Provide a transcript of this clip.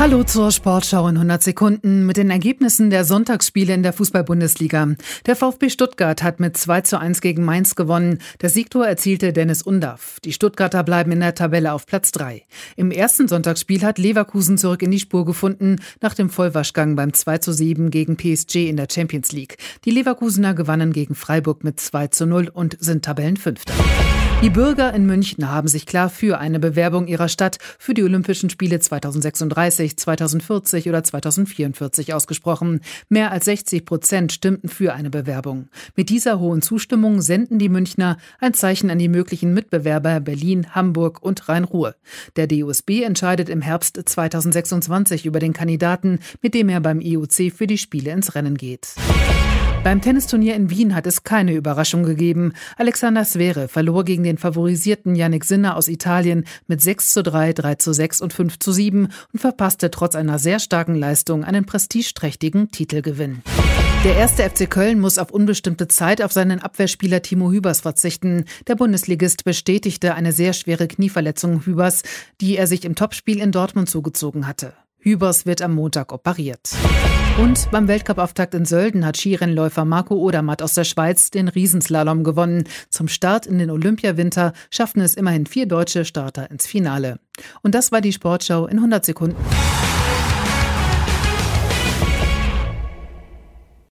Hallo zur Sportschau in 100 Sekunden mit den Ergebnissen der Sonntagsspiele in der Fußball-Bundesliga. Der VfB Stuttgart hat mit 2:1 gegen Mainz gewonnen. Das Siegtor erzielte Dennis Undav. Die Stuttgarter bleiben in der Tabelle auf Platz 3. Im ersten Sonntagsspiel hat Leverkusen zurück in die Spur gefunden, nach dem Vollwaschgang beim 2:7 gegen PSG in der Champions League. Die Leverkusener gewannen gegen Freiburg mit 2:0 und sind Tabellenfünfter. Die Bürger in München haben sich klar für eine Bewerbung ihrer Stadt für die Olympischen Spiele 2036, 2040 oder 2044 ausgesprochen. Mehr als 60% stimmten für eine Bewerbung. Mit dieser hohen Zustimmung senden die Münchner ein Zeichen an die möglichen Mitbewerber Berlin, Hamburg und Rhein-Ruhr. Der DOSB entscheidet im Herbst 2026 über den Kandidaten, mit dem er beim IOC für die Spiele ins Rennen geht. Beim Tennisturnier in Wien hat es keine Überraschung gegeben. Alexander Zverev verlor gegen den favorisierten Yannick Sinner aus Italien mit 6:3, 3:6 und 5:7 und verpasste trotz einer sehr starken Leistung einen prestigeträchtigen Titelgewinn. Der 1. FC Köln muss auf unbestimmte Zeit auf seinen Abwehrspieler Timo Hübers verzichten. Der Bundesligist bestätigte eine sehr schwere Knieverletzung Hübers, die er sich im Topspiel in Dortmund zugezogen hatte. Hübers wird am Montag operiert. Und beim Weltcup-Auftakt in Sölden hat Skirennläufer Marco Odermatt aus der Schweiz den Riesenslalom gewonnen. Zum Start in den Olympiawinter schafften es immerhin 4 deutsche Starter ins Finale. Und das war die Sportschau in 100 Sekunden.